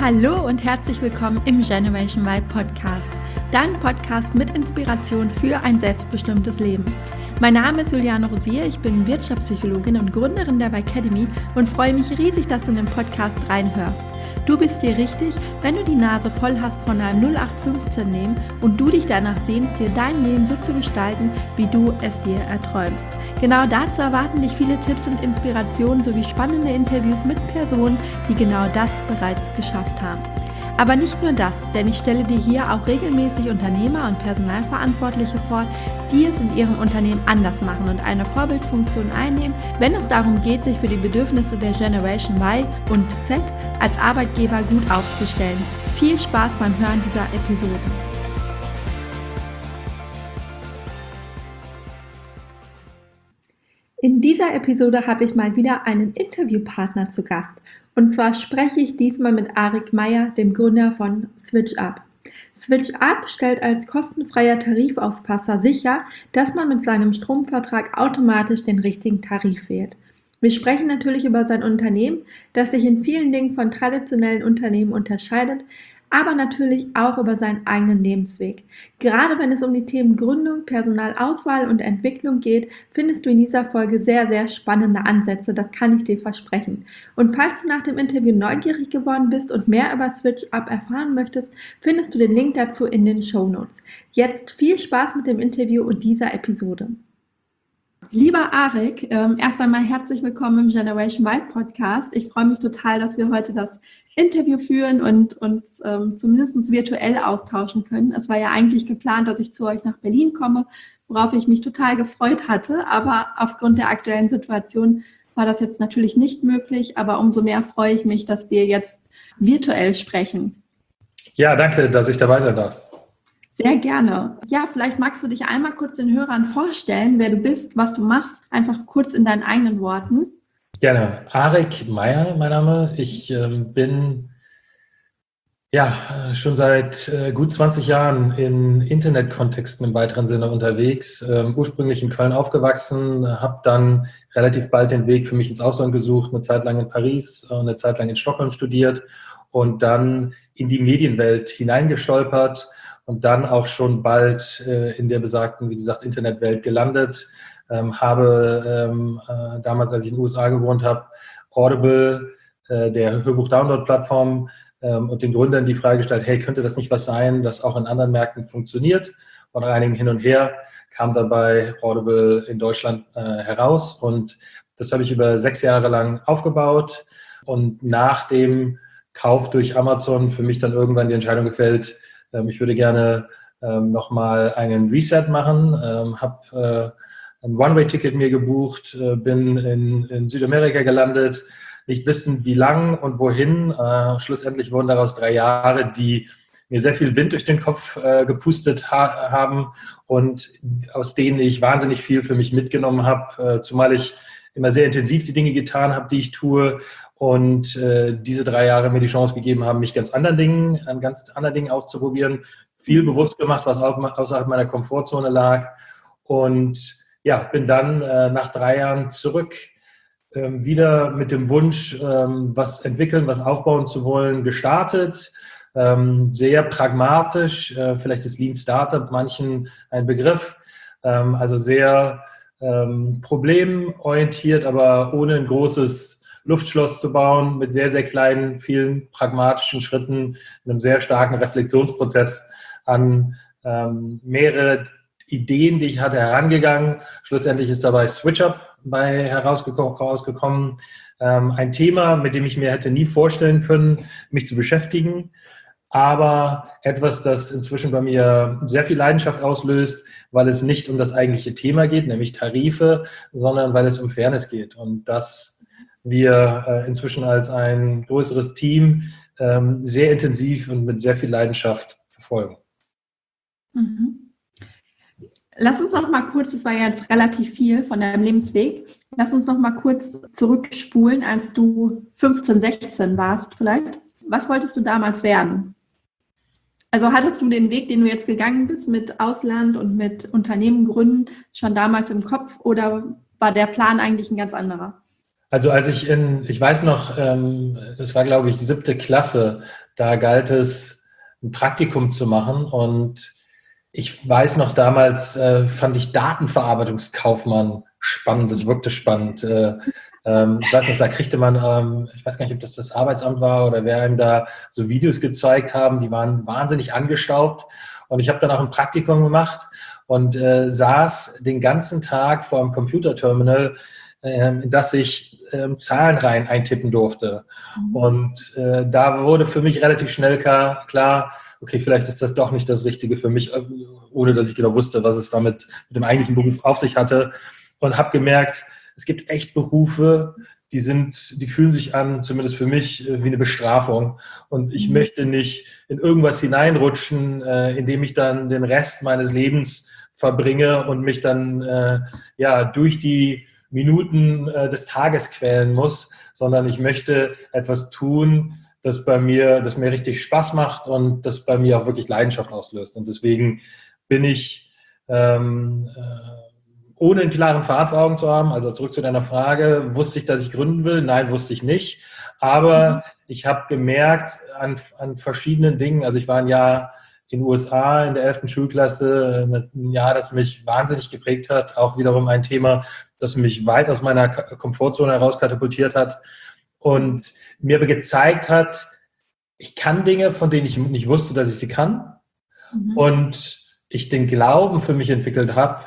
Hallo und herzlich willkommen im Generation Y Podcast, dein Podcast mit Inspiration für ein selbstbestimmtes Leben. Mein Name ist Juliane Rosier, ich bin Wirtschaftspsychologin und Gründerin der Y-Academy und freue mich riesig, dass du in den Podcast reinhörst. Du bist dir richtig, wenn du die Nase voll hast von einem 0815-Leben und du dich danach sehnst, dir dein Leben so zu gestalten, wie du es dir erträumst. Genau dazu erwarten dich viele Tipps und Inspirationen sowie spannende Interviews mit Personen, die genau das bereits geschafft haben. Aber nicht nur das, denn ich stelle dir hier auch regelmäßig Unternehmer und Personalverantwortliche vor, die es in ihrem Unternehmen anders machen und eine Vorbildfunktion einnehmen, wenn es darum geht, sich für die Bedürfnisse der Generation Y und Z als Arbeitgeber gut aufzustellen. Viel Spaß beim Hören dieser Episode. In dieser Episode habe ich mal wieder einen Interviewpartner zu Gast. Und zwar spreche ich diesmal mit Arik Meyer, dem Gründer von SwitchUp. SwitchUp stellt als kostenfreier Tarifaufpasser sicher, dass man mit seinem Stromvertrag automatisch den richtigen Tarif wählt. Wir sprechen natürlich über sein Unternehmen, das sich in vielen Dingen von traditionellen Unternehmen unterscheidet, aber natürlich auch über seinen eigenen Lebensweg. Gerade wenn es um die Themen Gründung, Personalauswahl und Entwicklung geht, findest du in dieser Folge sehr, sehr spannende Ansätze, das kann ich dir versprechen. Und falls du nach dem Interview neugierig geworden bist und mehr über SwitchUp erfahren möchtest, findest du den Link dazu in den Shownotes. Jetzt viel Spaß mit dem Interview und dieser Episode. Lieber Arik, erst einmal herzlich willkommen im Generation Y Podcast. Ich freue mich total, dass wir heute das Interview führen und uns zumindest virtuell austauschen können. Es war ja eigentlich geplant, dass ich zu euch nach Berlin komme, worauf ich mich total gefreut hatte. Aber aufgrund der aktuellen Situation war das jetzt natürlich nicht möglich. Aber umso mehr freue ich mich, dass wir jetzt virtuell sprechen. Ja, danke, dass ich dabei sein darf. Sehr gerne. Ja, vielleicht magst du dich einmal kurz den Hörern vorstellen, wer du bist, was du machst, einfach kurz in deinen eigenen Worten. Gerne. Arik Meyer, mein Name. Ich bin schon seit gut 20 Jahren in Internetkontexten im weiteren Sinne unterwegs. Ursprünglich in Köln aufgewachsen, habe dann relativ bald den Weg für mich ins Ausland gesucht, eine Zeit lang in Paris, eine Zeit lang in Stockholm studiert und dann in die Medienwelt hineingestolpert. Und dann auch schon bald in der besagten, wie gesagt, Internetwelt gelandet. Habe damals, als ich in den USA gewohnt habe, Audible, der Hörbuch-Download-Plattform, und den Gründern die Frage gestellt, hey, könnte das nicht was sein, das auch in anderen Märkten funktioniert? Und nach einigem Hin und Her kam dabei Audible in Deutschland heraus. Und das habe ich über 6 Jahre lang aufgebaut. Und nach dem Kauf durch Amazon für mich dann irgendwann die Entscheidung gefällt, ich würde gerne nochmal einen Reset machen, habe ein One-Way-Ticket mir gebucht, bin in Südamerika gelandet, nicht wissend wie lang und wohin. Schlussendlich wurden daraus 3 Jahre, die mir sehr viel Wind durch den Kopf gepustet haben und aus denen ich wahnsinnig viel für mich mitgenommen habe, zumal ich immer sehr intensiv die Dinge getan habe, die ich tue. Und diese 3 Jahre mir die Chance gegeben haben, mich an ganz anderen Dingen auszuprobieren. Viel bewusst gemacht, was außerhalb meiner Komfortzone lag. Und ja, bin dann nach 3 Jahren zurück, wieder mit dem Wunsch, was entwickeln, was aufbauen zu wollen, gestartet. Sehr pragmatisch, vielleicht ist Lean Startup manchen ein Begriff. Also sehr problemorientiert, aber ohne ein großes Luftschloss zu bauen, mit sehr, sehr kleinen, vielen pragmatischen Schritten, einem sehr starken Reflexionsprozess an mehrere Ideen, die ich hatte, herangegangen. Schlussendlich ist dabei SwitchUp herausgekommen. Ein Thema, mit dem ich mir hätte nie vorstellen können, mich zu beschäftigen, aber etwas, das inzwischen bei mir sehr viel Leidenschaft auslöst, weil es nicht um das eigentliche Thema geht, nämlich Tarife, sondern weil es um Fairness geht und das wir inzwischen als ein größeres Team sehr intensiv und mit sehr viel Leidenschaft verfolgen. Mhm. Lass uns noch mal kurz, das war ja jetzt relativ viel von deinem Lebensweg, lass uns noch mal kurz zurückspulen, als du 15, 16 warst vielleicht. Was wolltest du damals werden? Also hattest du den Weg, den du jetzt gegangen bist mit Ausland und mit Unternehmen gründen, schon damals im Kopf oder war der Plan eigentlich ein ganz anderer? Also ich weiß noch, das war glaube ich 7. Klasse, da galt es, ein Praktikum zu machen und ich weiß noch damals, fand ich Datenverarbeitungskaufmann spannend, das wirkte spannend. Ich weiß noch, da kriegte man, ich weiß gar nicht, ob das Arbeitsamt war oder wer einem da so Videos gezeigt haben, die waren wahnsinnig angestaubt. Und ich habe dann auch ein Praktikum gemacht und saß den ganzen Tag vor einem Computerterminal, in das ich Zahlenreihen eintippen durfte. Und da wurde für mich relativ schnell klar, okay, vielleicht ist das doch nicht das Richtige für mich, ohne dass ich genau wusste, was es damit mit dem eigentlichen Beruf auf sich hatte. Und habe gemerkt, es gibt echt Berufe, die fühlen sich an, zumindest für mich, wie eine Bestrafung. Und ich möchte nicht in irgendwas hineinrutschen, in dem ich dann den Rest meines Lebens verbringe und mich dann durch die Minuten des Tages quälen muss, sondern ich möchte etwas tun, das mir richtig Spaß macht und das bei mir auch wirklich Leidenschaft auslöst. Und deswegen bin ich, ohne einen klaren Pfad vor Augen zu haben, also zurück zu deiner Frage, wusste ich, dass ich gründen will? Nein, wusste ich nicht. Aber ich habe gemerkt an verschiedenen Dingen, also ich war ein Jahr in den USA in der 11. Schulklasse, ein Jahr, das mich wahnsinnig geprägt hat, auch wiederum ein Thema, das mich weit aus meiner Komfortzone heraus katapultiert hat und mir aber gezeigt hat, ich kann Dinge, von denen ich nicht wusste, dass ich sie kann. Und ich den Glauben für mich entwickelt habe,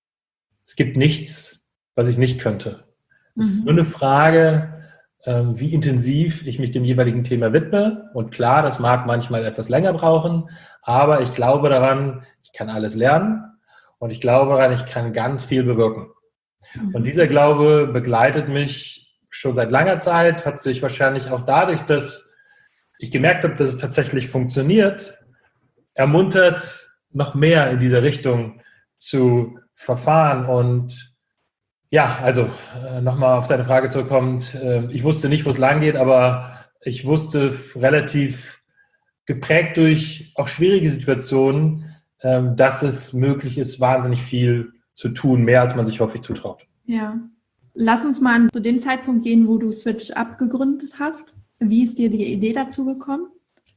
es gibt nichts, was ich nicht könnte. Es ist nur eine Frage, wie intensiv ich mich dem jeweiligen Thema widme. Und klar, das mag manchmal etwas länger brauchen, aber ich glaube daran, ich kann alles lernen und ich glaube daran, ich kann ganz viel bewirken. Und dieser Glaube begleitet mich schon seit langer Zeit, hat sich wahrscheinlich auch dadurch, dass ich gemerkt habe, dass es tatsächlich funktioniert, ermuntert, noch mehr in diese Richtung zu verfahren. Und ja, also nochmal auf deine Frage zurückkommend, ich wusste nicht, wo es lang geht, aber ich wusste relativ geprägt durch auch schwierige Situationen, dass es möglich ist, wahnsinnig viel zu tun, mehr als man sich häufig zutraut. Ja. Lass uns mal zu dem Zeitpunkt gehen, wo du SwitchUp gegründet hast. Wie ist dir die Idee dazu gekommen?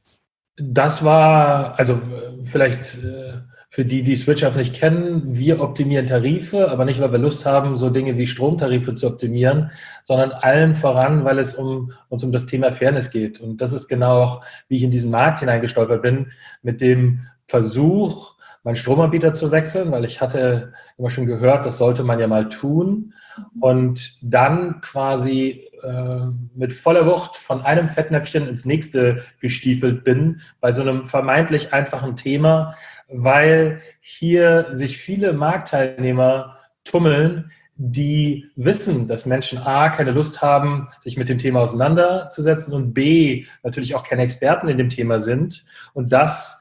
Das war, also vielleicht für die SwitchUp nicht kennen, wir optimieren Tarife, aber nicht, weil wir Lust haben, so Dinge wie Stromtarife zu optimieren, sondern allen voran, weil es uns um das Thema Fairness geht. Und das ist genau auch, wie ich in diesen Markt hineingestolpert bin, mit dem Versuch, meinen Stromanbieter zu wechseln, weil ich hatte immer schon gehört, das sollte man ja mal tun. Und dann quasi mit voller Wucht von einem Fettnäpfchen ins nächste gestiefelt bin, bei so einem vermeintlich einfachen Thema, weil hier sich viele Marktteilnehmer tummeln, die wissen, dass Menschen A, keine Lust haben, sich mit dem Thema auseinanderzusetzen und B, natürlich auch keine Experten in dem Thema sind und das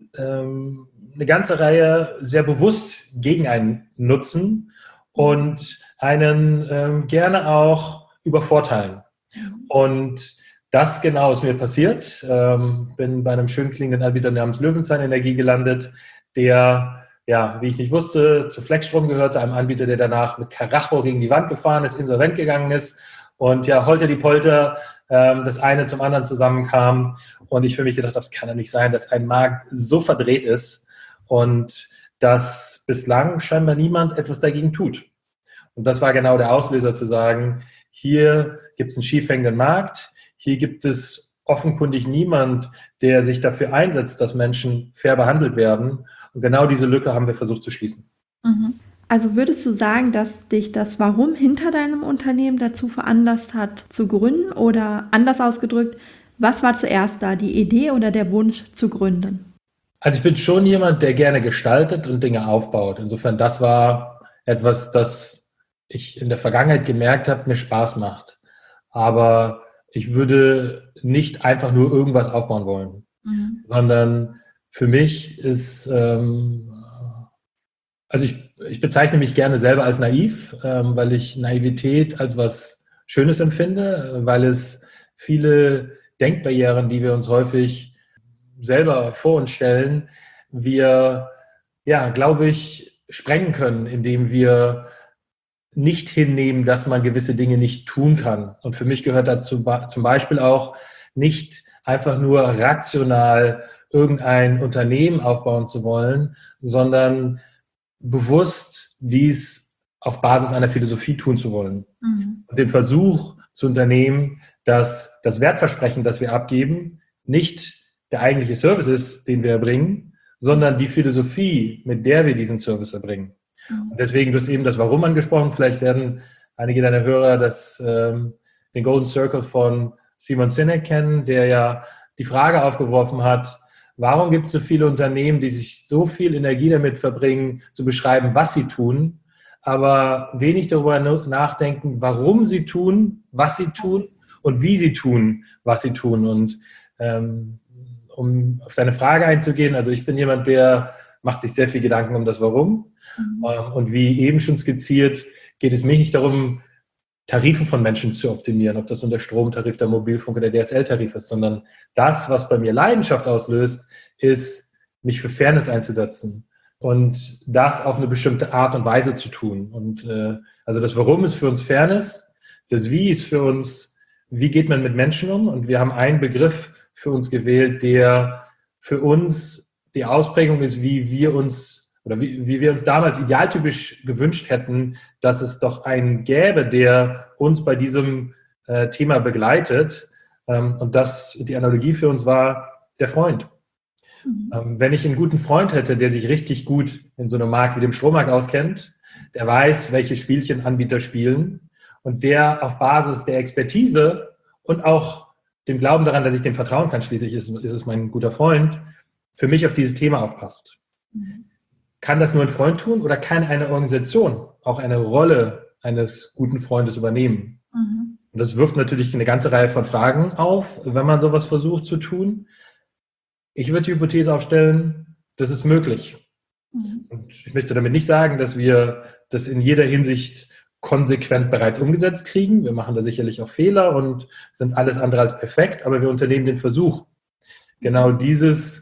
eine ganze Reihe sehr bewusst gegen einen nutzen und einen gerne auch übervorteilen. Und das genau ist mir passiert. Bin bei einem schön klingenden Anbieter namens Löwenzahn Energie gelandet, der, ja, wie ich nicht wusste, zu Flexstrom gehörte, einem Anbieter, der danach mit Karacho gegen die Wand gefahren ist, insolvent gegangen ist. Und ja, holter die Polter, das eine zum anderen zusammenkam. Und ich für mich gedacht habe, es kann ja nicht sein, dass ein Markt so verdreht ist und dass bislang scheinbar niemand etwas dagegen tut. Und das war genau der Auslöser zu sagen, hier gibt es einen schiefhängenden Markt, hier gibt es offenkundig niemand, der sich dafür einsetzt, dass Menschen fair behandelt werden. Und genau diese Lücke haben wir versucht zu schließen. Also würdest du sagen, dass dich das Warum hinter deinem Unternehmen dazu veranlasst hat, zu gründen? Oder anders ausgedrückt, was war zuerst da, die Idee oder der Wunsch zu gründen? Also ich bin schon jemand, der gerne gestaltet und Dinge aufbaut. Insofern, das war etwas, das ich in der Vergangenheit gemerkt habe, mir Spaß macht. Aber ich würde nicht einfach nur irgendwas aufbauen wollen, sondern für mich ist, also ich bezeichne mich gerne selber als naiv, weil ich Naivität als was Schönes empfinde, weil es viele Denkbarrieren, die wir uns häufig selber vor uns stellen, wir, ja, glaube ich, sprengen können, indem wir nicht hinnehmen, dass man gewisse Dinge nicht tun kann. Und für mich gehört dazu zum Beispiel auch nicht einfach nur rational irgendein Unternehmen aufbauen zu wollen, sondern bewusst dies auf Basis einer Philosophie tun zu wollen. Und den Versuch zu unternehmen, dass das Wertversprechen, das wir abgeben, nicht der eigentliche Service ist, den wir erbringen, sondern die Philosophie, mit der wir diesen Service erbringen. Und deswegen, du hast eben das Warum angesprochen. Vielleicht werden einige deiner Hörer den Golden Circle von Simon Sinek kennen, der ja die Frage aufgeworfen hat, warum gibt es so viele Unternehmen, die sich so viel Energie damit verbringen, zu beschreiben, was sie tun, aber wenig darüber nachdenken, warum sie tun, was sie tun und wie sie tun, was sie tun. Und um auf deine Frage einzugehen, also ich bin jemand, der macht sich sehr viel Gedanken um das Warum. Und wie eben schon skizziert, geht es mir nicht darum, Tarife von Menschen zu optimieren, ob das nun der Stromtarif, der Mobilfunk oder der DSL-Tarif ist, sondern das, was bei mir Leidenschaft auslöst, ist, mich für Fairness einzusetzen und das auf eine bestimmte Art und Weise zu tun. Und also das Warum ist für uns Fairness, das Wie ist für uns, wie geht man mit Menschen um? Und wir haben einen Begriff für uns gewählt, der für uns die Ausprägung ist, wie wir uns damals idealtypisch gewünscht hätten, dass es doch einen gäbe, der uns bei diesem Thema begleitet. Und die Analogie für uns war der Freund. Wenn ich einen guten Freund hätte, der sich richtig gut in so einem Markt wie dem Strommarkt auskennt, der weiß, welche Spielchen Anbieter spielen und der auf Basis der Expertise und auch dem Glauben daran, dass ich dem vertrauen kann, schließlich ist es mein guter Freund, für mich auf dieses Thema aufpasst. Kann das nur ein Freund tun oder kann eine Organisation auch eine Rolle eines guten Freundes übernehmen? Und das wirft natürlich eine ganze Reihe von Fragen auf, wenn man sowas versucht zu tun. Ich würde die Hypothese aufstellen, das ist möglich. Und ich möchte damit nicht sagen, dass wir das in jeder Hinsicht konsequent bereits umgesetzt kriegen. Wir machen da sicherlich auch Fehler und sind alles andere als perfekt, aber wir unternehmen den Versuch, genau diese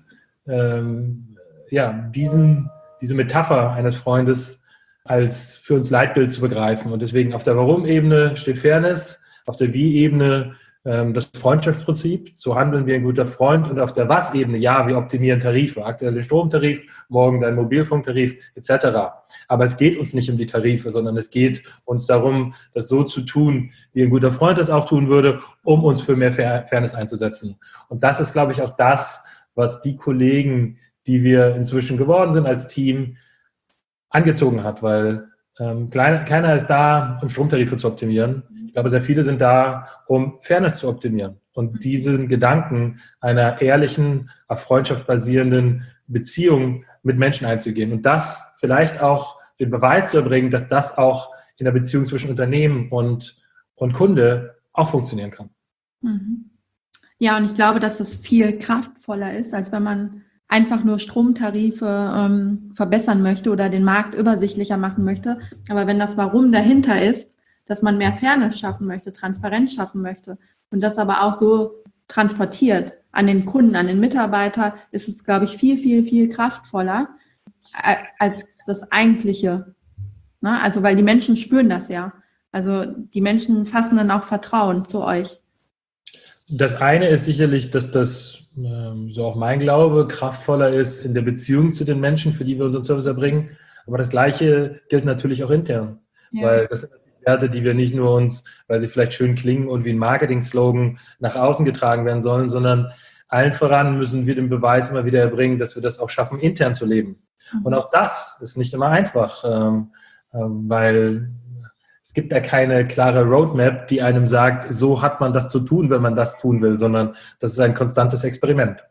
Metapher eines Freundes als für uns Leitbild zu begreifen. Und deswegen auf der Warum-Ebene steht Fairness, auf der Wie-Ebene das Freundschaftsprinzip, so handeln wir ein guter Freund, und auf der Was-Ebene, ja, wir optimieren Tarife, aktuell den Stromtarif, morgen dein Mobilfunktarif etc. Aber es geht uns nicht um die Tarife, sondern es geht uns darum, das so zu tun, wie ein guter Freund das auch tun würde, um uns für mehr Fairness einzusetzen. Und das ist, glaube ich, auch das, was die Kollegen, die wir inzwischen geworden sind als Team, angezogen hat, weil keiner ist da, um Stromtarife zu optimieren. Ich glaube, sehr viele sind da, um Fairness zu optimieren und diesen Gedanken einer ehrlichen, auf Freundschaft basierenden Beziehung mit Menschen einzugehen und das vielleicht auch den Beweis zu erbringen, dass das auch in der Beziehung zwischen Unternehmen und Kunde auch funktionieren kann. Ja, und ich glaube, dass das viel kraftvoller ist, als wenn man einfach nur Stromtarife verbessern möchte oder den Markt übersichtlicher machen möchte. Aber wenn das Warum dahinter ist, dass man mehr Fairness schaffen möchte, Transparenz schaffen möchte und das aber auch so transportiert an den Kunden, an den Mitarbeiter, ist es, glaube ich, viel, viel, viel kraftvoller als das Eigentliche. Ne? Also, weil die Menschen spüren das ja. Also die Menschen fassen dann auch Vertrauen zu euch. Das eine ist sicherlich, dass das, so auch mein Glaube, kraftvoller ist in der Beziehung zu den Menschen, für die wir unseren Service erbringen. Aber das Gleiche gilt natürlich auch intern. Ja. Weil das sind Werte, die wir nicht nur uns, weil sie vielleicht schön klingen und wie ein Marketing-Slogan nach außen getragen werden sollen, sondern allen voran müssen wir den Beweis immer wieder erbringen, dass wir das auch schaffen, intern zu leben. Und auch das ist nicht immer einfach, weil es gibt ja keine klare Roadmap, die einem sagt, so hat man das zu tun, wenn man das tun will, sondern das ist ein konstantes Experiment.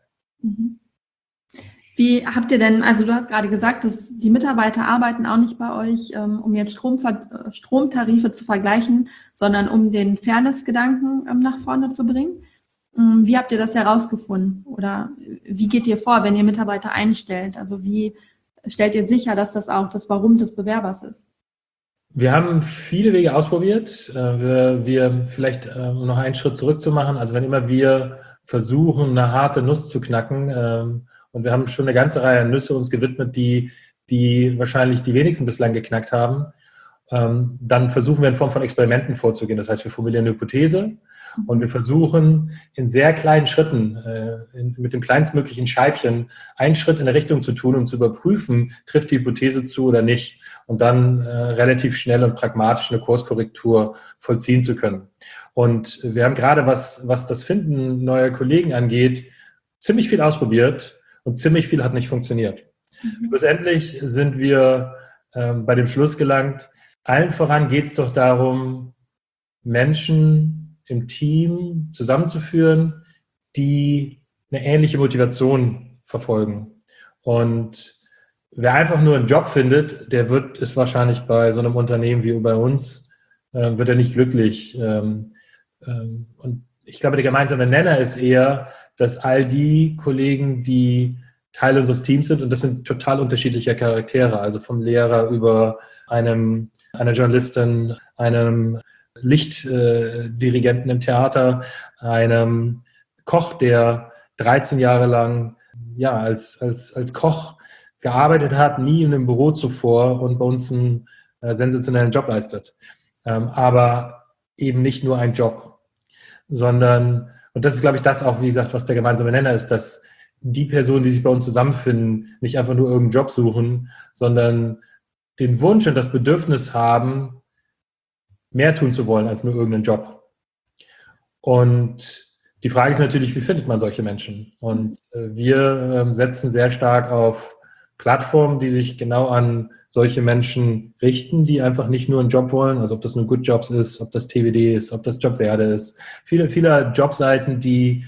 Wie habt ihr denn, also du hast gerade gesagt, dass die Mitarbeiter arbeiten auch nicht bei euch, um jetzt Stromtarife zu vergleichen, sondern um den Fairness-Gedanken nach vorne zu bringen. Wie habt ihr das herausgefunden? Oder wie geht ihr vor, wenn ihr Mitarbeiter einstellt? Also wie stellt ihr sicher, dass das auch das Warum des Bewerbers ist? Wir haben viele Wege ausprobiert. Wir vielleicht noch einen Schritt zurück zu machen. Also wenn immer wir versuchen, eine harte Nuss zu knacken, und wir haben schon eine ganze Reihe an Nüsse uns gewidmet, die wahrscheinlich die wenigsten bislang geknackt haben. dann versuchen wir in Form von Experimenten vorzugehen. Das heißt, wir formulieren eine Hypothese und wir versuchen in sehr kleinen Schritten, mit dem kleinstmöglichen Scheibchen, einen Schritt in eine Richtung zu tun, um zu überprüfen, trifft die Hypothese zu oder nicht, und dann relativ schnell und pragmatisch eine Kurskorrektur vollziehen zu können. Und wir haben gerade, was das Finden neuer Kollegen angeht, ziemlich viel ausprobiert und ziemlich viel hat nicht funktioniert. Schlussendlich sind wir bei dem Schluss gelangt, allen voran geht es doch darum, Menschen im Team zusammenzuführen, die eine ähnliche Motivation verfolgen. Und wer einfach nur einen Job findet, der wird es wahrscheinlich bei so einem Unternehmen wie bei uns, wird er nicht glücklich. Und ich glaube, der gemeinsame Nenner ist eher, dass all die Kollegen, die Teil unseres Teams sind, und das sind total unterschiedliche Charaktere, also vom Lehrer über einer Journalistin, einem Lichtdirigenten im Theater, einem Koch, der 13 Jahre lang als Koch gearbeitet hat, nie in einem Büro zuvor und bei uns einen sensationellen Job leistet. Aber eben nicht nur ein Job, sondern, und das ist, glaube ich, das auch, wie gesagt, was der gemeinsame Nenner ist, dass die Personen, die sich bei uns zusammenfinden, nicht einfach nur irgendeinen Job suchen, sondern den Wunsch und das Bedürfnis haben, mehr tun zu wollen als nur irgendeinen Job. Und die Frage ist natürlich, wie findet man solche Menschen? Und wir setzen sehr stark auf Plattformen, die sich genau an solche Menschen richten, die einfach nicht nur einen Job wollen, also ob das nur Good Jobs ist, ob das TWD ist, ob das Jobverde ist. Viele Jobseiten, die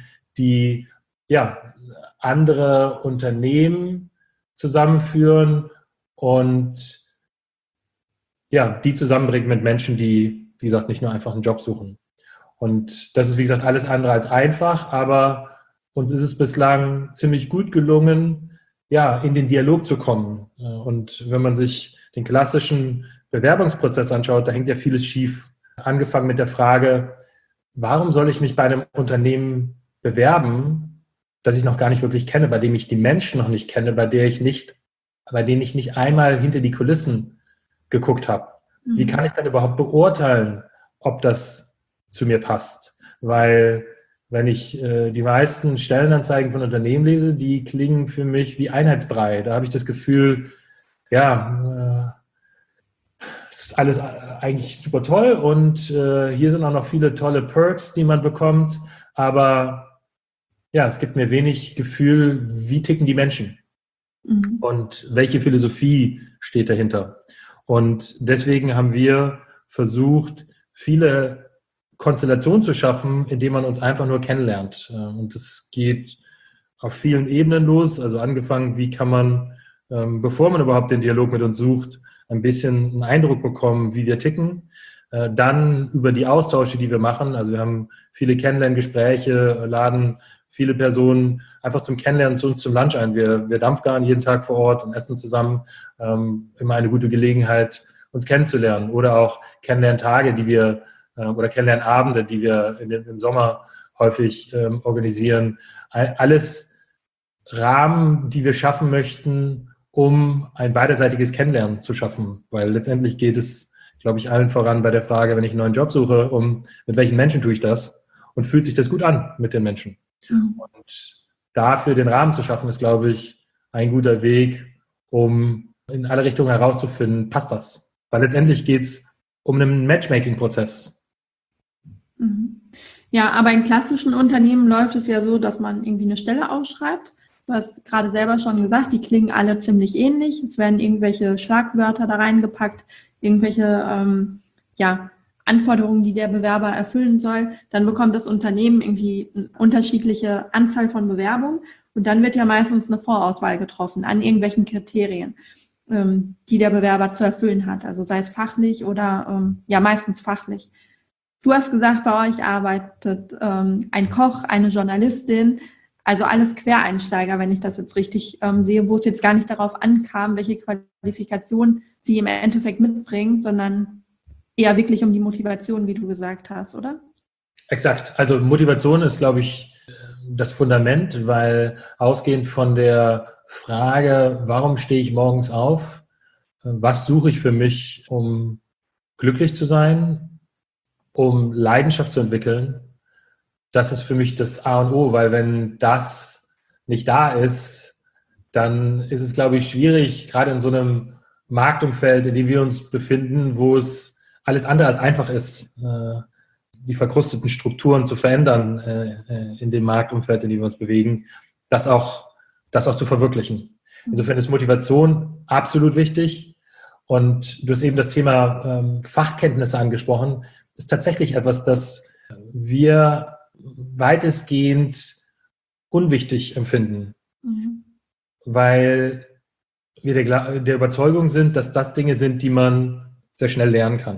andere Unternehmen zusammenführen und die zusammenbringen mit Menschen, die, wie gesagt, nicht nur einfach einen Job suchen. Und das ist, wie gesagt, alles andere als einfach, aber uns ist es bislang ziemlich gut gelungen, in den Dialog zu kommen. Und wenn man sich den klassischen Bewerbungsprozess anschaut, da hängt ja vieles schief. Angefangen mit der Frage, warum soll ich mich bei einem Unternehmen bewerben, das ich noch gar nicht wirklich kenne, bei dem ich die Menschen noch nicht kenne, bei denen ich nicht einmal hinter die Kulissen geguckt habe. Wie kann ich dann überhaupt beurteilen, ob das zu mir passt? Weil wenn ich die meisten Stellenanzeigen von Unternehmen lese, die klingen für mich wie Einheitsbrei. Da habe ich das Gefühl, es ist alles eigentlich super toll und hier sind auch noch viele tolle Perks, die man bekommt, aber es gibt mir wenig Gefühl, wie ticken die Menschen und welche Philosophie steht dahinter. Und deswegen haben wir versucht, viele Konstellationen zu schaffen, indem man uns einfach nur kennenlernt. Und das geht auf vielen Ebenen los. Also angefangen, wie kann man, bevor man überhaupt den Dialog mit uns sucht, ein bisschen einen Eindruck bekommen, wie wir ticken. Dann über die Austausche, die wir machen. Also wir haben viele Kennenlerngespräche, laden viele Personen einfach zum Kennenlernen zu uns zum Lunch ein. Wir dampfgaren jeden Tag vor Ort und essen zusammen. Immer eine gute Gelegenheit, uns kennenzulernen. Oder auch Kennenlerntage, oder Kennenlernabende, die wir im Sommer häufig organisieren. Alles Rahmen, die wir schaffen möchten, um ein beidseitiges Kennenlernen zu schaffen. Weil letztendlich geht es, glaube ich, allen voran bei der Frage, wenn ich einen neuen Job suche, mit welchen Menschen tue ich das und fühlt sich das gut an mit den Menschen. Und dafür den Rahmen zu schaffen, ist, glaube ich, ein guter Weg, um in alle Richtungen herauszufinden, passt das? Weil letztendlich geht es um einen Matchmaking-Prozess. Ja, aber in klassischen Unternehmen läuft es ja so, dass man irgendwie eine Stelle ausschreibt. Du hast gerade selber schon gesagt, die klingen alle ziemlich ähnlich. Es werden irgendwelche Schlagwörter da reingepackt, irgendwelche Anforderungen, die der Bewerber erfüllen soll. Dann bekommt das Unternehmen irgendwie eine unterschiedliche Anzahl von Bewerbungen und dann wird ja meistens eine Vorauswahl getroffen an irgendwelchen Kriterien, die der Bewerber zu erfüllen hat. Also sei es fachlich oder meistens fachlich. Du hast gesagt, bei euch arbeitet ein Koch, eine Journalistin, also alles Quereinsteiger, wenn ich das jetzt richtig sehe, wo es jetzt gar nicht darauf ankam, welche Qualifikation sie im Endeffekt mitbringen, sondern eher wirklich um die Motivation, wie du gesagt hast, oder? Exakt. Also Motivation ist, glaube ich, das Fundament, weil ausgehend von der Frage, warum stehe ich morgens auf, was suche ich für mich, um glücklich zu sein, um Leidenschaft zu entwickeln, das ist für mich das A und O, weil wenn das nicht da ist, dann ist es, glaube ich, schwierig, gerade in so einem Marktumfeld, in dem wir uns befinden, wo es alles andere als einfach ist, die verkrusteten Strukturen zu verändern in dem Marktumfeld, in dem wir uns bewegen, das auch zu verwirklichen. Insofern ist Motivation absolut wichtig. Und du hast eben das Thema Fachkenntnisse angesprochen. Das ist tatsächlich etwas, das wir weitestgehend unwichtig empfinden, weil wir der Überzeugung sind, dass das Dinge sind, die man sehr schnell lernen kann.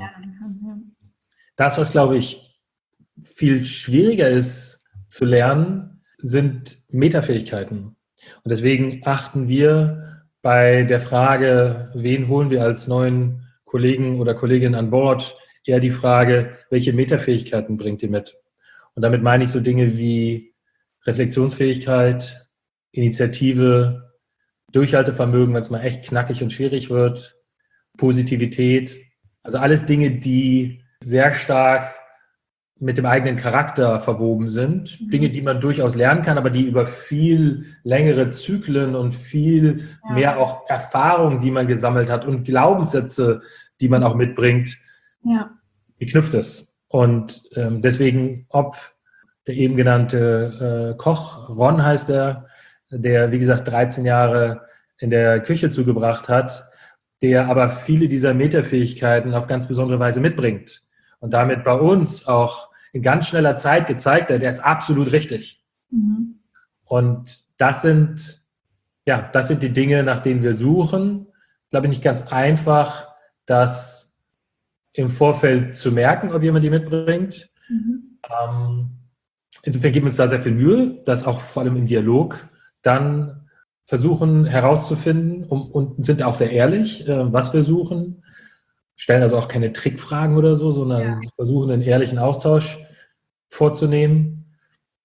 Das, was, glaube ich, viel schwieriger ist zu lernen, sind Metafähigkeiten. Und deswegen achten wir bei der Frage, wen holen wir als neuen Kollegen oder Kolleginnen an Bord, eher die Frage, welche Metafähigkeiten bringt ihr mit? Und damit meine ich so Dinge wie Reflexionsfähigkeit, Initiative, Durchhaltevermögen, wenn es mal echt knackig und schwierig wird, Positivität, also alles Dinge, die sehr stark mit dem eigenen Charakter verwoben sind. Dinge, die man durchaus lernen kann, aber die über viel längere Zyklen und viel mehr auch Erfahrung, die man gesammelt hat und Glaubenssätze, die man auch mitbringt, geknüpft ist. Und deswegen, ob der eben genannte Koch, Ron heißt er, der, wie gesagt, 13 Jahre in der Küche zugebracht hat, der aber viele dieser Metafähigkeiten auf ganz besondere Weise mitbringt und damit bei uns auch in ganz schneller Zeit gezeigt hat, der ist absolut richtig. Und das sind die Dinge, nach denen wir suchen. Ich glaube, nicht ganz einfach, das im Vorfeld zu merken, ob jemand die mitbringt. Insofern geben wir uns da sehr viel Mühe, das auch vor allem im Dialog dann versuchen herauszufinden und sind auch sehr ehrlich, was wir suchen. Stellen also auch keine Trickfragen oder so, sondern versuchen einen ehrlichen Austausch vorzunehmen.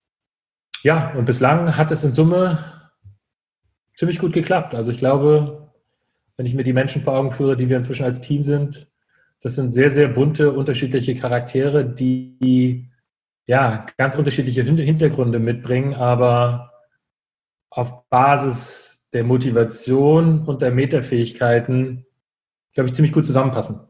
Ja, und bislang hat es in Summe ziemlich gut geklappt. Also ich glaube, wenn ich mir die Menschen vor Augen führe, die wir inzwischen als Team sind, das sind sehr, sehr bunte, unterschiedliche Charaktere, die ganz unterschiedliche Hintergründe mitbringen, aber auf Basis der Motivation und der Metafähigkeiten, glaube ich, ziemlich gut zusammenpassen.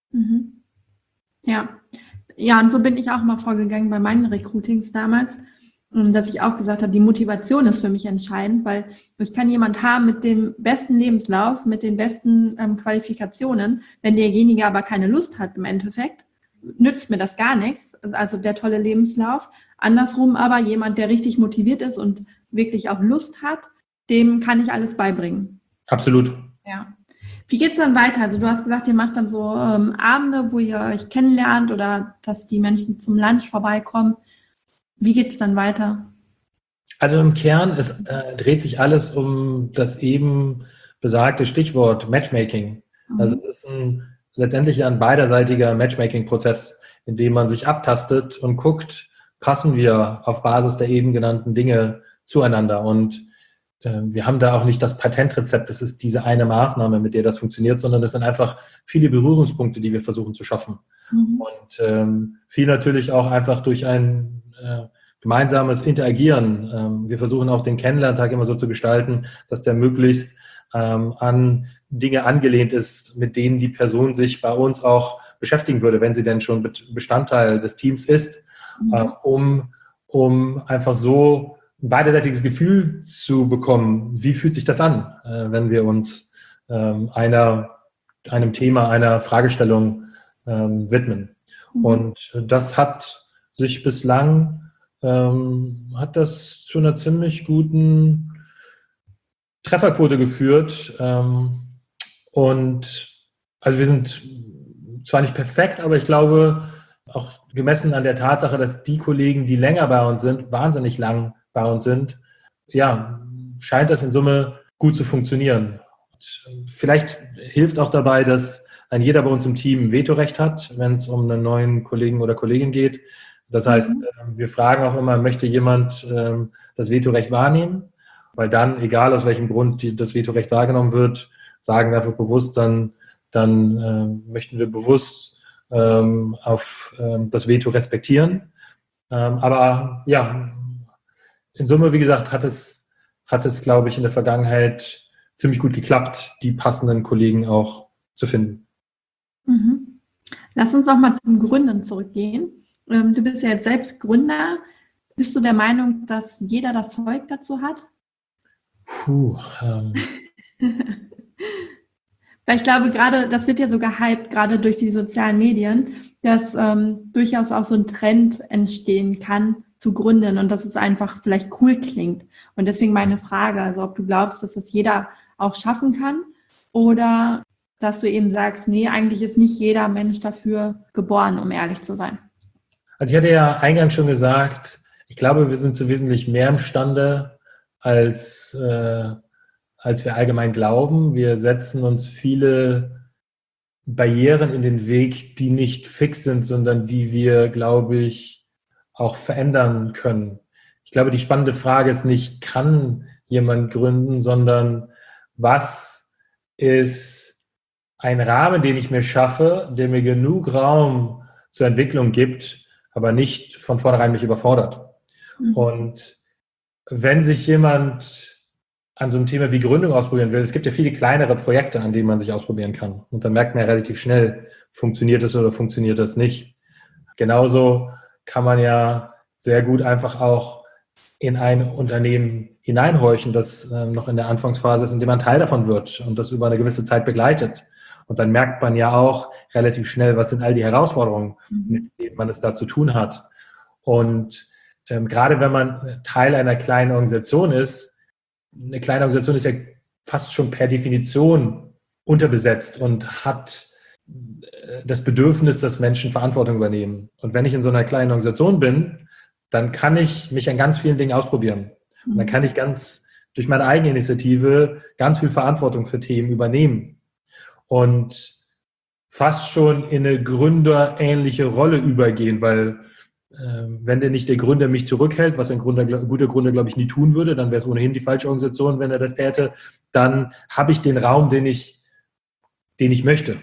Ja, und so bin ich auch mal vorgegangen bei meinen Recruitings damals, dass ich auch gesagt habe, die Motivation ist für mich entscheidend, weil ich kann jemand haben mit dem besten Lebenslauf, mit den besten Qualifikationen, wenn derjenige aber keine Lust hat im Endeffekt, nützt mir das gar nichts, also der tolle Lebenslauf. Andersrum aber jemand, der richtig motiviert ist und wirklich auch Lust hat, dem kann ich alles beibringen. Absolut. Ja. Wie geht es dann weiter? Also du hast gesagt, ihr macht dann so Abende, wo ihr euch kennenlernt oder dass die Menschen zum Lunch vorbeikommen. Wie geht es dann weiter? Also im Kern, es dreht sich alles um das eben besagte Stichwort Matchmaking. Also es ist letztendlich ein beiderseitiger Matchmaking-Prozess, in dem man sich abtastet und guckt, passen wir auf Basis der eben genannten Dinge zueinander. Und wir haben da auch nicht das Patentrezept, das ist diese eine Maßnahme, mit der das funktioniert, sondern es sind einfach viele Berührungspunkte, die wir versuchen zu schaffen. Und viel natürlich auch einfach durch ein gemeinsames Interagieren. Wir versuchen auch den Kennenlerntag immer so zu gestalten, dass der möglichst an Dinge angelehnt ist, mit denen die Person sich bei uns auch beschäftigen würde, wenn sie denn schon Bestandteil des Teams ist, um einfach so ein beidseitiges Gefühl zu bekommen, wie fühlt sich das an, wenn wir uns einem Thema, einer Fragestellung widmen. Und das hat sich bislang hat das zu einer ziemlich guten Trefferquote geführt. Und also wir sind zwar nicht perfekt, aber ich glaube, auch gemessen an der Tatsache, dass die Kollegen, die länger bei uns sind, wahnsinnig lang bei uns sind, scheint das in Summe gut zu funktionieren. Und vielleicht hilft auch dabei, dass ein jeder bei uns im Team ein Vetorecht hat, wenn es um einen neuen Kollegen oder Kollegin geht. Das heißt, wir fragen auch immer, möchte jemand das Vetorecht wahrnehmen? Weil dann, egal aus welchem Grund das Vetorecht wahrgenommen wird, sagen wir einfach bewusst, dann möchten wir bewusst auf das Veto respektieren. Aber ja, in Summe, wie gesagt, hat es, glaube ich, in der Vergangenheit ziemlich gut geklappt, die passenden Kollegen auch zu finden. Mhm. Lass uns noch mal zum Gründen zurückgehen. Du bist ja jetzt selbst Gründer. Bist du der Meinung, dass jeder das Zeug dazu hat? Weil ich glaube, gerade, das wird ja so gehypt, gerade durch die sozialen Medien, dass durchaus auch so ein Trend entstehen kann, zu gründen und dass es einfach vielleicht cool klingt. Und deswegen meine Frage, also ob du glaubst, dass das jeder auch schaffen kann oder dass du eben sagst, nee, eigentlich ist nicht jeder Mensch dafür geboren, um ehrlich zu sein. Also ich hatte ja eingangs schon gesagt, ich glaube, wir sind zu wesentlich mehr imstande, als wir allgemein glauben. Wir setzen uns viele Barrieren in den Weg, die nicht fix sind, sondern die wir, glaube ich, auch verändern können. Ich glaube, die spannende Frage ist nicht, kann jemand gründen, sondern was ist ein Rahmen, den ich mir schaffe, der mir genug Raum zur Entwicklung gibt, aber nicht von vornherein mich überfordert. Und wenn sich jemand an so einem Thema wie Gründung ausprobieren will, es gibt ja viele kleinere Projekte, an denen man sich ausprobieren kann. Und dann merkt man ja relativ schnell, funktioniert es oder funktioniert das nicht. Genauso kann man ja sehr gut einfach auch in ein Unternehmen hineinhorchen, das noch in der Anfangsphase ist, in dem man Teil davon wird und das über eine gewisse Zeit begleitet. Und dann merkt man ja auch relativ schnell, was sind all die Herausforderungen, mit denen man es da zu tun hat. Und gerade wenn man Teil einer kleinen Organisation ist, eine kleine Organisation ist ja fast schon per Definition unterbesetzt und hat das Bedürfnis, dass Menschen Verantwortung übernehmen. Und wenn ich in so einer kleinen Organisation bin, dann kann ich mich an ganz vielen Dingen ausprobieren. Und dann kann ich durch meine eigene Initiative ganz viel Verantwortung für Themen übernehmen. Und fast schon in eine gründerähnliche Rolle übergehen, weil wenn denn nicht der Gründer mich zurückhält, was ein guter Gründer, glaube ich, nie tun würde, dann wäre es ohnehin die falsche Organisation, wenn er das täte, dann habe ich den Raum, den ich möchte.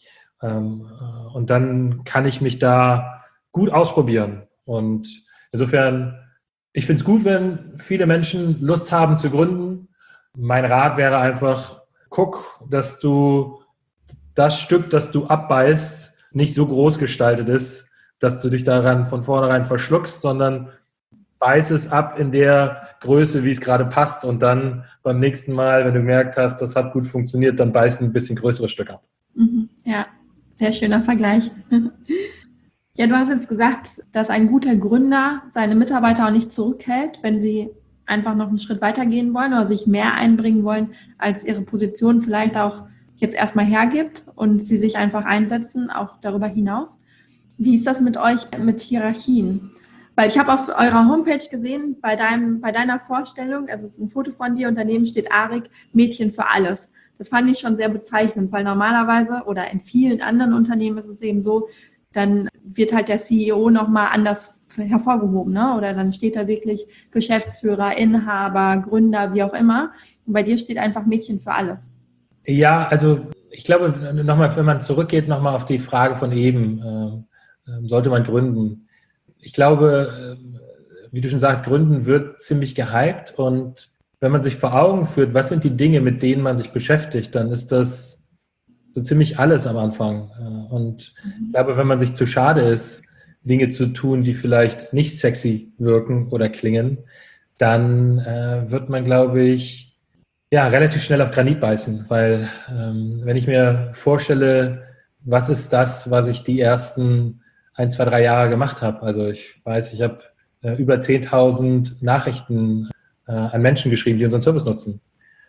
Und dann kann ich mich da gut ausprobieren. Und insofern, ich finde es gut, wenn viele Menschen Lust haben zu gründen. Mein Rat wäre einfach, guck, dass du das Stück, das du abbeißt, nicht so groß gestaltet ist, dass du dich daran von vornherein verschluckst, sondern beiß es ab in der Größe, wie es gerade passt und dann beim nächsten Mal, wenn du gemerkt hast, das hat gut funktioniert, dann beiß ein bisschen größeres Stück ab. Ja, sehr schöner Vergleich. Ja, du hast jetzt gesagt, dass ein guter Gründer seine Mitarbeiter auch nicht zurückhält, wenn sie einfach noch einen Schritt weiter gehen wollen oder sich mehr einbringen wollen, als ihre Position vielleicht auch jetzt erstmal hergibt und sie sich einfach einsetzen, auch darüber hinaus. Wie ist das mit euch, mit Hierarchien? Weil ich habe auf eurer Homepage gesehen, bei deiner Vorstellung, also es ist ein Foto von dir und daneben steht Arik, Mädchen für alles. Das fand ich schon sehr bezeichnend, weil normalerweise oder in vielen anderen Unternehmen ist es eben so, dann wird halt der CEO nochmal anders hervorgehoben, ne? Oder dann steht da wirklich Geschäftsführer, Inhaber, Gründer, wie auch immer. Und bei dir steht einfach Mädchen für alles. Ja, also ich glaube, nochmal, wenn man zurückgeht, nochmal auf die Frage von eben, sollte man gründen? Ich glaube, wie du schon sagst, gründen wird ziemlich gehypt und wenn man sich vor Augen führt, was sind die Dinge, mit denen man sich beschäftigt, dann ist das so ziemlich alles am Anfang. Und ich glaube, wenn man sich zu schade ist, Dinge zu tun, die vielleicht nicht sexy wirken oder klingen, dann wird man, glaube ich, ja, relativ schnell auf Granit beißen, weil wenn ich mir vorstelle, was ist das, was ich die ersten 1, 2, 3 Jahre gemacht habe. Also ich weiß, ich habe über 10.000 Nachrichten an Menschen geschrieben, die unseren Service nutzen.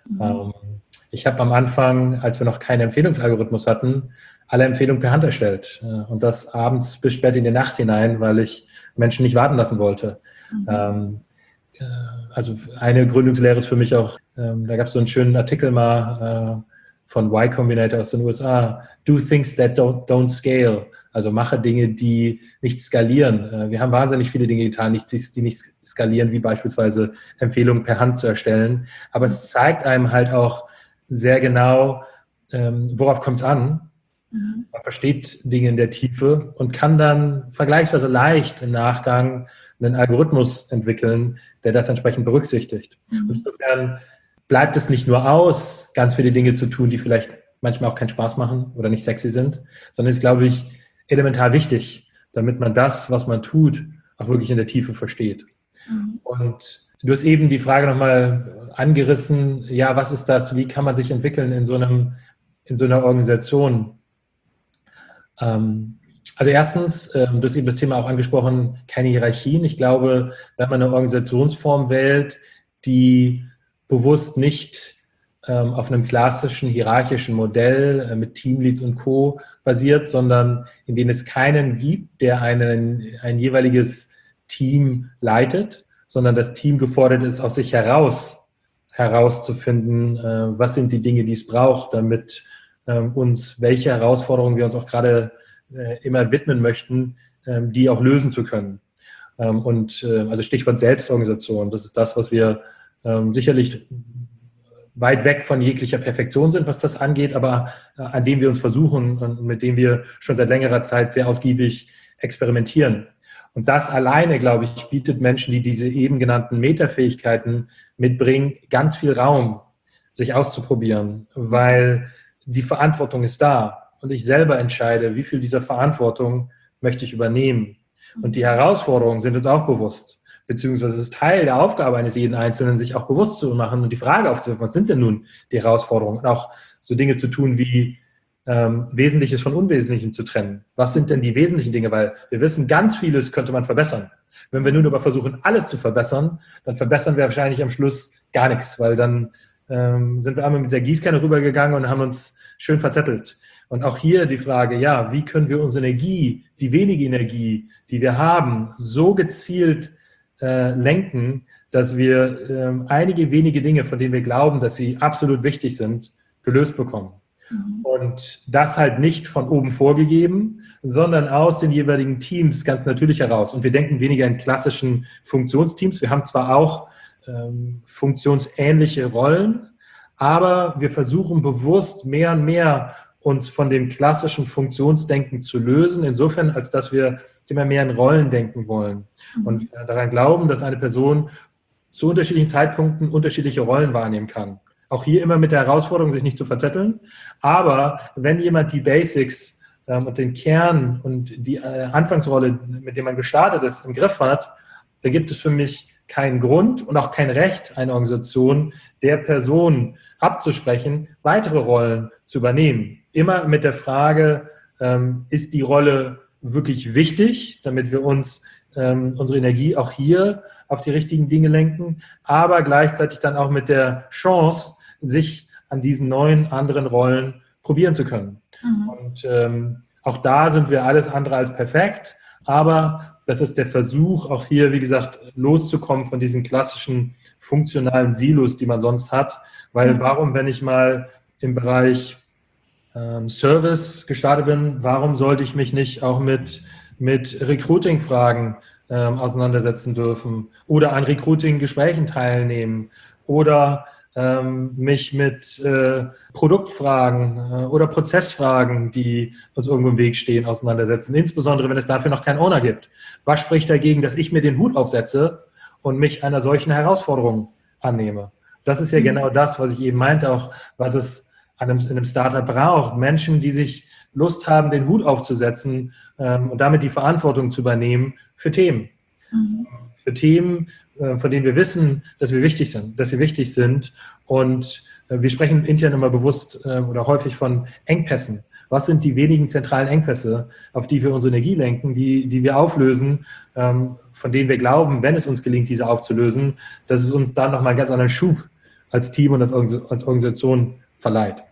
Ich habe am Anfang, als wir noch keinen Empfehlungsalgorithmus hatten, alle Empfehlungen per Hand erstellt. Und das abends bis spät in die Nacht hinein, weil ich Menschen nicht warten lassen wollte. Also eine Gründungslehre ist für mich auch, da gab es so einen schönen Artikel mal von Y Combinator aus den USA, do things that don't scale. Also mache Dinge, die nicht skalieren. Wir haben wahnsinnig viele Dinge getan, die nicht skalieren, wie beispielsweise Empfehlungen per Hand zu erstellen. Aber es zeigt einem halt auch sehr genau, worauf kommt es an Man versteht Dinge in der Tiefe und kann dann vergleichsweise leicht im Nachgang einen Algorithmus entwickeln, der das entsprechend berücksichtigt. Und insofern bleibt es nicht nur aus, ganz viele Dinge zu tun, die vielleicht manchmal auch keinen Spaß machen oder nicht sexy sind, sondern ist, glaube ich, elementar wichtig, damit man das, was man tut, auch wirklich in der Tiefe versteht. Und du hast eben die Frage nochmal angerissen, ja, was ist das, wie kann man sich entwickeln in so einer Organisation? Also erstens, du hast eben das Thema auch angesprochen, keine Hierarchien. Ich glaube, wenn man eine Organisationsform wählt, die bewusst nicht auf einem klassischen hierarchischen Modell mit Teamleads und Co. basiert, sondern in dem es keinen gibt, der ein jeweiliges Team leitet, sondern das Team gefordert ist, aus sich herauszufinden, was sind die Dinge, die es braucht, damit uns, welche Herausforderungen wir uns auch gerade immer widmen möchten, die auch lösen zu können. Also Stichwort Selbstorganisation, das ist das, was wir sicherlich weit weg von jeglicher Perfektion sind, was das angeht, aber an dem wir uns versuchen und mit dem wir schon seit längerer Zeit sehr ausgiebig experimentieren. Und das alleine, glaube ich, bietet Menschen, die diese eben genannten Metafähigkeiten mitbringen, ganz viel Raum, sich auszuprobieren, weil die Verantwortung ist da und ich selber entscheide, wie viel dieser Verantwortung möchte ich übernehmen. Und die Herausforderungen sind uns auch bewusst, beziehungsweise es ist Teil der Aufgabe eines jeden Einzelnen, sich auch bewusst zu machen und die Frage aufzuwerfen, was sind denn nun die Herausforderungen? Und auch so Dinge zu tun wie Wesentliches von Unwesentlichem zu trennen. Was sind denn die wesentlichen Dinge? Weil wir wissen, ganz vieles könnte man verbessern. Wenn wir nun aber versuchen, alles zu verbessern, dann verbessern wir wahrscheinlich am Schluss gar nichts, weil dann sind wir einmal mit der Gießkanne rübergegangen und haben uns schön verzettelt. Und auch hier die Frage, ja, wie können wir unsere Energie, die wenige Energie, die wir haben, so gezielt lenken, dass wir einige wenige Dinge, von denen wir glauben, dass sie absolut wichtig sind, gelöst bekommen. Und das halt nicht von oben vorgegeben, sondern aus den jeweiligen Teams ganz natürlich heraus. Und wir denken weniger in klassischen Funktionsteams. Wir haben zwar auch funktionsähnliche Rollen, aber wir versuchen bewusst mehr und mehr uns von dem klassischen Funktionsdenken zu lösen, insofern, als dass wir immer mehr in Rollen denken wollen und daran glauben, dass eine Person zu unterschiedlichen Zeitpunkten unterschiedliche Rollen wahrnehmen kann. Auch hier immer mit der Herausforderung, sich nicht zu verzetteln. Aber wenn jemand die Basics und den Kern und die Anfangsrolle, mit der man gestartet ist, im Griff hat, dann gibt es für mich keinen Grund und auch kein Recht, eine Organisation der Person abzusprechen, weitere Rollen zu übernehmen. Immer mit der Frage, ist die Rolle wirklich wichtig, damit wir uns unsere Energie auch hier auf die richtigen Dinge lenken, aber gleichzeitig dann auch mit der Chance, sich an diesen neuen, anderen Rollen probieren zu können. Und auch da sind wir alles andere als perfekt, aber das ist der Versuch, auch hier, wie gesagt, loszukommen von diesen klassischen funktionalen Silos, die man sonst hat. Weil warum, wenn ich mal im Bereich Service gestartet bin, warum sollte ich mich nicht auch mit Recruiting-Fragen auseinandersetzen dürfen oder an Recruiting-Gesprächen teilnehmen oder mich mit Produktfragen oder Prozessfragen, die uns irgendwo im Weg stehen, auseinandersetzen, insbesondere wenn es dafür noch keinen Owner gibt. Was spricht dagegen, dass ich mir den Hut aufsetze und mich einer solchen Herausforderung annehme? Das ist ja genau das, was ich eben meinte, auch was es in einem Startup braucht. Menschen, die sich Lust haben, den Hut aufzusetzen und damit die Verantwortung zu übernehmen für Themen. Für Themen, von denen wir wissen, dass sie wichtig sind. Und wir sprechen intern immer bewusst oder häufig von Engpässen. Was sind die wenigen zentralen Engpässe, auf die wir unsere Energie lenken, die wir auflösen, von denen wir glauben, wenn es uns gelingt, diese aufzulösen, dass es uns dann nochmal einen ganz anderen Schub als Team und als Organisation verleiht.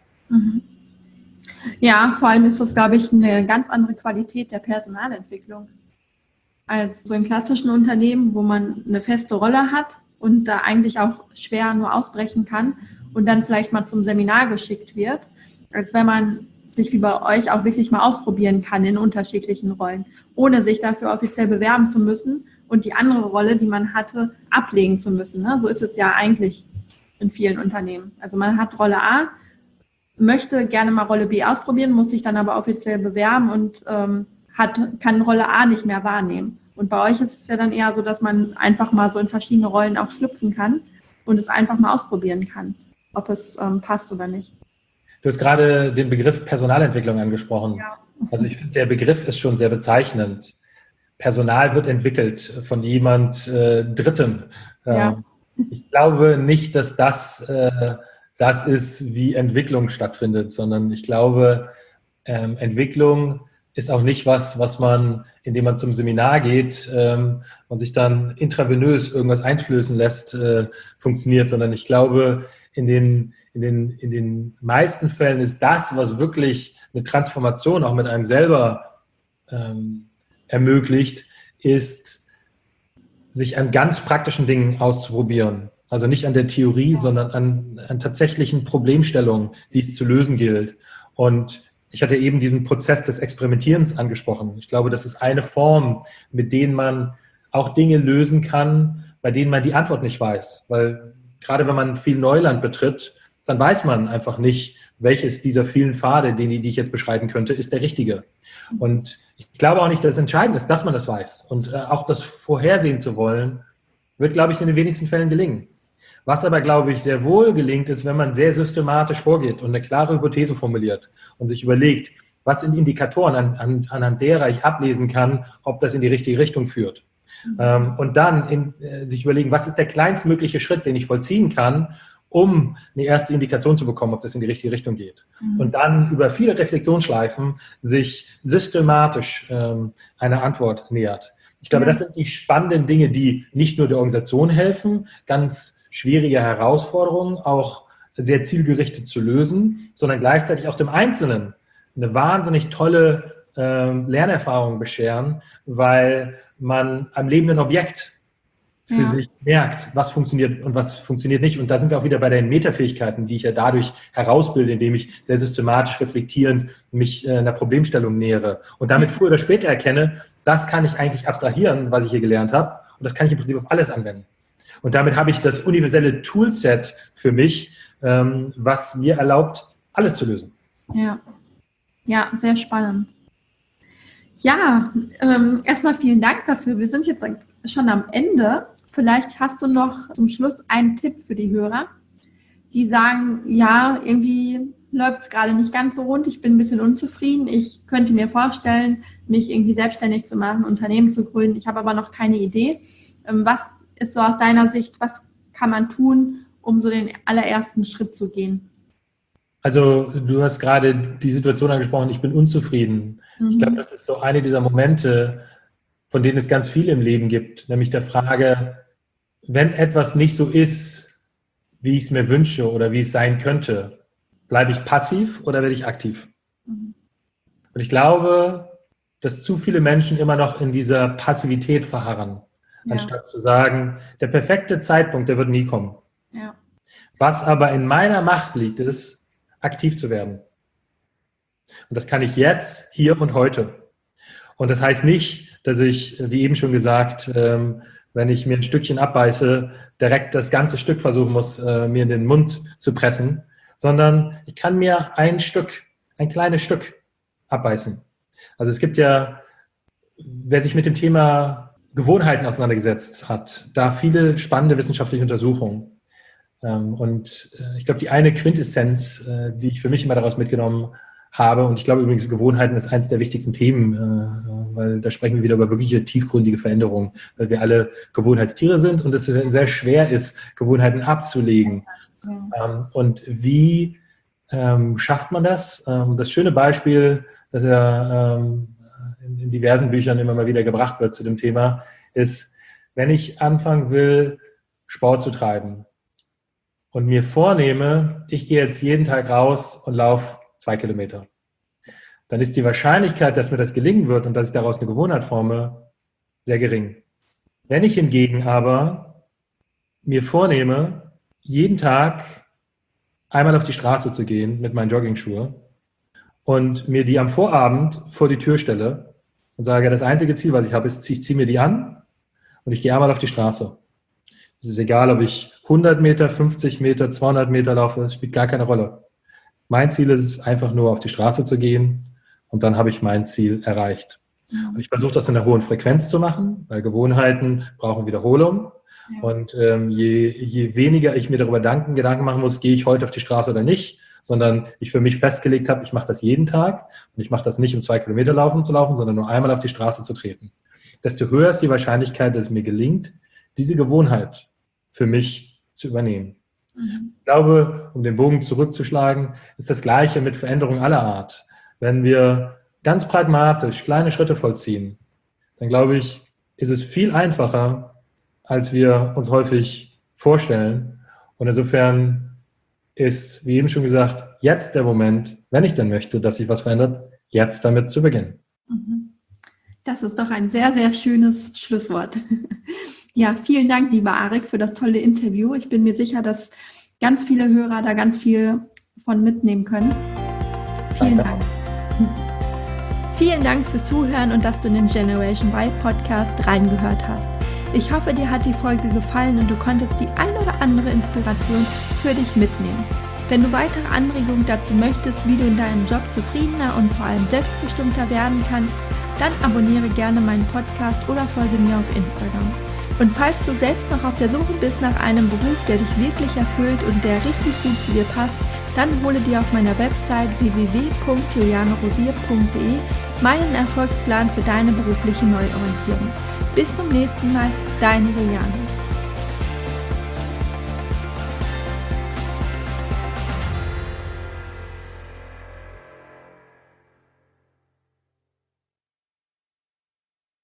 Ja, vor allem ist das, glaube ich, eine ganz andere Qualität der Personalentwicklung als so in klassischen Unternehmen, wo man eine feste Rolle hat und da eigentlich auch schwer nur ausbrechen kann und dann vielleicht mal zum Seminar geschickt wird, als wenn man sich wie bei euch auch wirklich mal ausprobieren kann in unterschiedlichen Rollen, ohne sich dafür offiziell bewerben zu müssen und die andere Rolle, die man hatte, ablegen zu müssen. Ne? So ist es ja eigentlich in vielen Unternehmen. Also man hat Rolle A, möchte gerne mal Rolle B ausprobieren, muss sich dann aber offiziell bewerben und kann Rolle A nicht mehr wahrnehmen. Und bei euch ist es ja dann eher so, dass man einfach mal so in verschiedene Rollen auch schlüpfen kann und es einfach mal ausprobieren kann, ob es passt oder nicht. Du hast gerade den Begriff Personalentwicklung angesprochen. Ja. Also ich finde, der Begriff ist schon sehr bezeichnend. Personal wird entwickelt von jemand Drittem. Ja. Ich glaube nicht, dass das ist, wie Entwicklung stattfindet, sondern ich glaube, Entwicklung ist auch nicht was man, indem man zum Seminar geht und sich dann intravenös irgendwas einflößen lässt, funktioniert, sondern ich glaube, in den meisten Fällen ist das, was wirklich eine Transformation auch mit einem selber ermöglicht, ist, sich an ganz praktischen Dingen auszuprobieren. Also nicht an der Theorie, sondern an tatsächlichen Problemstellungen, die es zu lösen gilt. Und ich hatte eben diesen Prozess des Experimentierens angesprochen. Ich glaube, das ist eine Form, mit denen man auch Dinge lösen kann, bei denen man die Antwort nicht weiß. Weil gerade wenn man viel Neuland betritt, dann weiß man einfach nicht, welches dieser vielen Pfade, die ich jetzt beschreiben könnte, ist der richtige. Und ich glaube auch nicht, dass es entscheidend ist, dass man das weiß. Und auch das vorhersehen zu wollen, wird, glaube ich, in den wenigsten Fällen gelingen. Was aber, glaube ich, sehr wohl gelingt, ist, wenn man sehr systematisch vorgeht und eine klare Hypothese formuliert und sich überlegt, was sind Indikatoren, anhand derer ich ablesen kann, ob das in die richtige Richtung führt. Und dann sich überlegen, was ist der kleinstmögliche Schritt, den ich vollziehen kann, um eine erste Indikation zu bekommen, ob das in die richtige Richtung geht. Und dann über viele Reflexionsschleifen sich systematisch einer Antwort nähert. Ich glaube, das sind die spannenden Dinge, die nicht nur der Organisation helfen, ganz schwierige Herausforderungen auch sehr zielgerichtet zu lösen, sondern gleichzeitig auch dem Einzelnen eine wahnsinnig tolle Lernerfahrung bescheren, weil man am lebenden Objekt für sich merkt, was funktioniert und was funktioniert nicht. Und da sind wir auch wieder bei den Metafähigkeiten, die ich ja dadurch herausbilde, indem ich sehr systematisch reflektierend mich einer Problemstellung nähere und damit früher oder später erkenne, das kann ich eigentlich abstrahieren, was ich hier gelernt habe. Und das kann ich im Prinzip auf alles anwenden. Und damit habe ich das universelle Toolset für mich, was mir erlaubt, alles zu lösen. Ja, sehr spannend. Ja, erstmal vielen Dank dafür. Wir sind jetzt schon am Ende. Vielleicht hast du noch zum Schluss einen Tipp für die Hörer, die sagen, ja, irgendwie läuft es gerade nicht ganz so rund, ich bin ein bisschen unzufrieden, ich könnte mir vorstellen, mich irgendwie selbstständig zu machen, Unternehmen zu gründen, ich habe aber noch keine Idee. Was ist so aus deiner Sicht, was kann man tun, um so den allerersten Schritt zu gehen? Also du hast gerade die Situation angesprochen, ich bin unzufrieden. Ich glaube, das ist so eine dieser Momente, von denen es ganz viel im Leben gibt, nämlich der Frage, wenn etwas nicht so ist, wie ich es mir wünsche oder wie es sein könnte, bleibe ich passiv oder werde ich aktiv? Und ich glaube, dass zu viele Menschen immer noch in dieser Passivität verharren, anstatt zu sagen, der perfekte Zeitpunkt, der wird nie kommen. Ja. Was aber in meiner Macht liegt, ist, aktiv zu werden. Und das kann ich jetzt, hier und heute. Und das heißt nicht, dass ich, wie eben schon gesagt, wenn ich mir ein Stückchen abbeiße, direkt das ganze Stück versuchen muss, mir in den Mund zu pressen, sondern ich kann mir ein kleines Stück abbeißen. Also es gibt ja, wer sich mit dem Thema Gewohnheiten auseinandergesetzt hat, da viele spannende wissenschaftliche Untersuchungen. Und ich glaube, die eine Quintessenz, die ich für mich immer daraus mitgenommen habe, und ich glaube übrigens, Gewohnheiten ist eines der wichtigsten Themen, weil da sprechen wir wieder über wirkliche tiefgründige Veränderungen, weil wir alle Gewohnheitstiere sind und es sehr schwer ist, Gewohnheiten abzulegen. Und wie schafft man das? Das schöne Beispiel, das ja in diversen Büchern immer mal wieder gebracht wird zu dem Thema, ist, wenn ich anfangen will, Sport zu treiben und mir vornehme, ich gehe jetzt jeden Tag raus und laufe 2 Kilometer, dann ist die Wahrscheinlichkeit, dass mir das gelingen wird und dass ich daraus eine Gewohnheit forme, sehr gering. Wenn ich hingegen aber mir vornehme, jeden Tag einmal auf die Straße zu gehen mit meinen Joggingschuhen und mir die am Vorabend vor die Tür stelle und sage, das einzige Ziel, was ich habe, ist, ich ziehe mir die an und ich gehe einmal auf die Straße. Es ist egal, ob ich 100 Meter, 50 Meter, 200 Meter laufe, das spielt gar keine Rolle. Mein Ziel ist es, einfach nur auf die Straße zu gehen und dann habe ich mein Ziel erreicht. Und ich versuche das in einer hohen Frequenz zu machen, weil Gewohnheiten brauchen Wiederholung. Ja. Und je weniger ich mir darüber Gedanken machen muss, gehe ich heute auf die Straße oder nicht, sondern ich für mich festgelegt habe, ich mache das jeden Tag und ich mache das nicht, um 2 Kilometer zu laufen, sondern nur einmal auf die Straße zu treten. Desto höher ist die Wahrscheinlichkeit, dass es mir gelingt, diese Gewohnheit für mich zu übernehmen. Ich glaube, um den Bogen zurückzuschlagen, ist das Gleiche mit Veränderung aller Art. Wenn wir ganz pragmatisch kleine Schritte vollziehen, dann glaube ich, ist es viel einfacher, als wir uns häufig vorstellen. Und insofern ist, wie eben schon gesagt, jetzt der Moment, wenn ich denn möchte, dass sich was verändert, jetzt damit zu beginnen. Das ist doch ein sehr, sehr schönes Schlusswort. Ja, vielen Dank, lieber Arik, für das tolle Interview. Ich bin mir sicher, dass ganz viele Hörer da ganz viel von mitnehmen können. Vielen Dank. Vielen Dank fürs Zuhören und dass du in den Generation Y Podcast reingehört hast. Ich hoffe, dir hat die Folge gefallen und du konntest die ein oder andere Inspiration für dich mitnehmen. Wenn du weitere Anregungen dazu möchtest, wie du in deinem Job zufriedener und vor allem selbstbestimmter werden kannst, dann abonniere gerne meinen Podcast oder folge mir auf Instagram. Und falls du selbst noch auf der Suche bist nach einem Beruf, der dich wirklich erfüllt und der richtig gut zu dir passt, dann hole dir auf meiner Website www.julianerosier.de meinen Erfolgsplan für deine berufliche Neuorientierung. Bis zum nächsten Mal, deine Juliane.